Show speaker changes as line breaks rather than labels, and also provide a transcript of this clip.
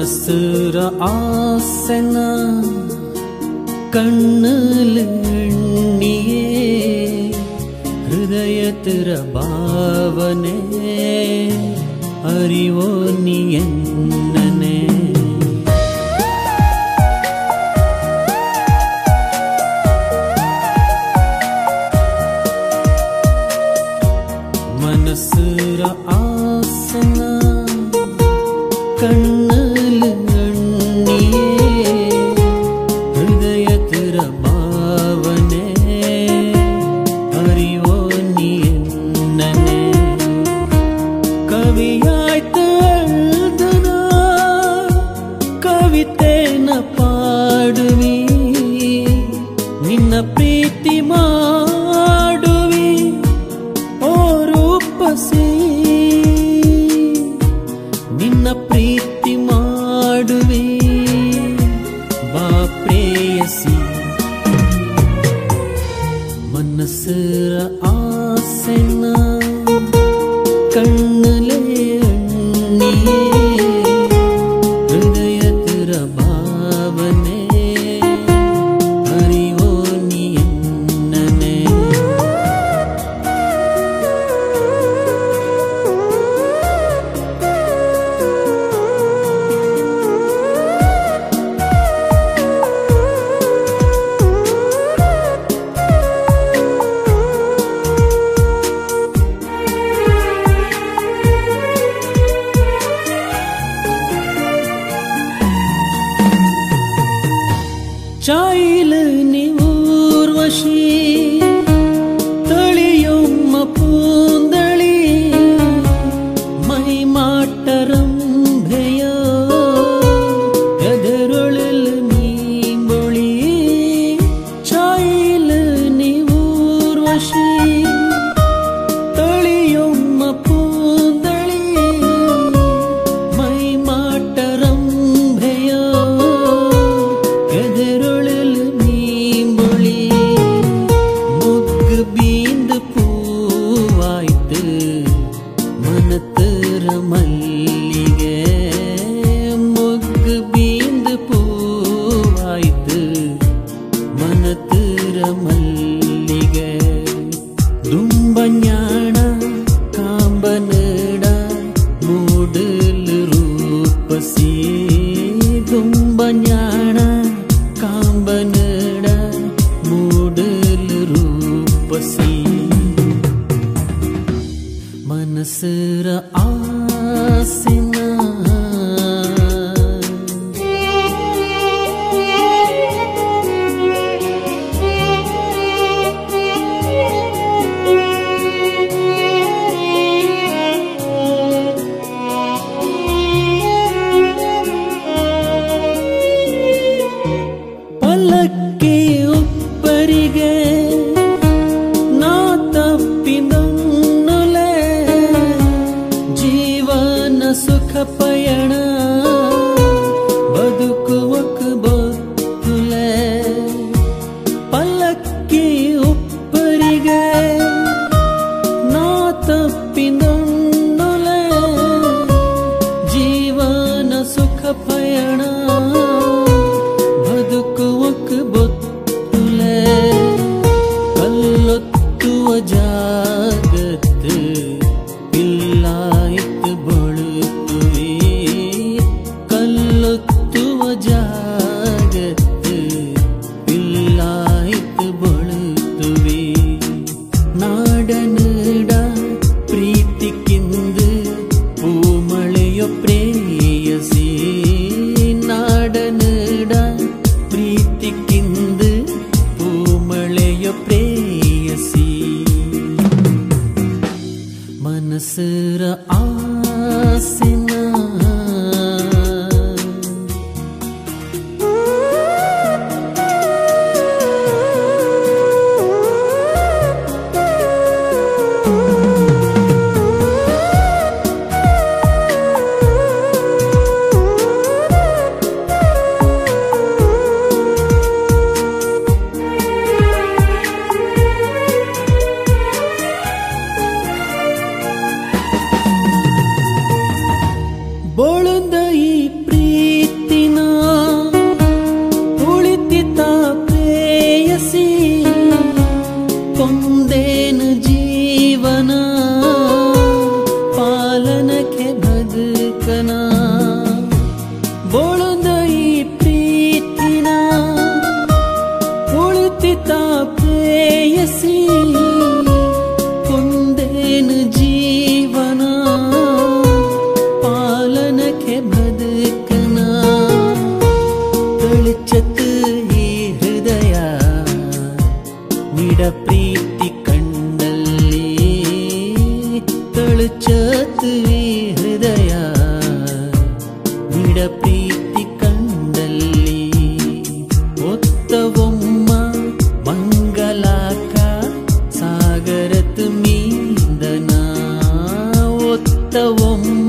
மனசுர ஆசன கண்ணுல எண்ணியே ஹிருதயத்திர பாவனே அறிவோ நீ என்னனே மனசுர ஆசன கண்ணுல எண்ணியே ஹிருதயத்திர பாவனே அறிவோ நீ என்னனே கவியாய்த்து எழுதுனா ಕವಿತೆನ ಪಾಡುವಿ ನಿನ್ನ ಪ್ರೀತಿ ಮಾಡುವಿ ಓ ರೂಪಸಿ ನಿನ್ನ ಪ್ರೀತಿ ಮಾಡುವಿ ಬಾ ಪ್ರೇಯಸಿ ಮನಸ್ಸರ ಆಸೆನ ಕಣ್ಣಲೆ ಎಣ್ಣಿಯೇ ಹೃದಯದ ಭಾವನೆ ಅರಿವೋ ನೀ ಎನ್ನನೆ ಚಾಯಿಲು ನೀವೂರ್ವಶಿ ತಳಿಯೊಮ್ಮ ಪೂಂದಳಿ ಮೈ ಮಾಟರಂಭೆಯ ಎದರೊಳಲು ನೀಂಬೊಳಿ ಚಾಯಿಲು ನೀವೂರ್ವಶಿ ತಳಿಯೊಮ್ಮ ಪೂಂದಳಿ ಮೈ ಮಾಟರಂಭೆಯ ಎದರೊಳಲು ನೀಂಬೊಳಿ ಮುಗ್ಗು ಬೀಂದು ಪೂವಾಯ್ತು ಮನತರ ಮಲ್ಲಿಗೆ ಮುಗ್ಗು ಬೀಂದು ಪೂವಾಯ್ತು ಮನತರ ಮಲ್ಲಿಗೆ ದುಂಬஞான ಕಾಂಬನಡ ಮೂಡಲು ರೂಪಸಿ ದುಂಬஞான ಕಾಂಬನಡ ಮೂಡಲು ರೂಪಸಿ ಮನಸ್ಸರ ಆಸೆನ ಪಲ್ಲಕ್ಕಿ ಉಪ್ಪರಿಗೆ ನಾ ತಪ್ಪಿದನ್ನೊಲೆ ಜೀವನ ಸುಖ ಪಯಣ ಬದುಕುವಕ ಬೊತ್ತುಲೆ ಪಲ್ಲಕ್ಕಿ ಉಪ್ಪರಿಗೆ ನಾ ತಪ್ಪಿದನ್ನೊಲೆ ಜೀವನ ಸುಖ ಪಯಣ ಬದುಕುವಕ ಬೊತ್ತುಲೆ ಕಲ್ಲೊತ್ತುವ ಜಾಗತ್ತು ಇಲ್ಲಾಯ್ತು ಬಳುತ್ತುವೆ ಕಲ್ಲೊತ್ತುವ ಜಾಗತ್ತು ಇಲ್ಲಾಯ್ತು ಬಳುತ್ತುವೆ ನಾಡನಡ ಪ್ರೀತಿಕ್ಕಿಂದು ಪೂಮಳೆಯೊ ಪ್ರೇಯಸಿ ನಾಡನಡ ಪ್ರೀತಿಕ್ಕಿಂದು ಪೂಮಳೆಯೊ ಪ್ರೇಯಸಿ ಮನಸ್ಸರ ಆಸೆನ ಪ್ರೀತಿ ಕಂಡಲ್ಲಿ ಒತ್ತವೊಮ್ಮ ಮಂಗಲಾಕ ಸಾಗರತು ಮೀಂದನ ಒತ್ತವೊಮ್ಮ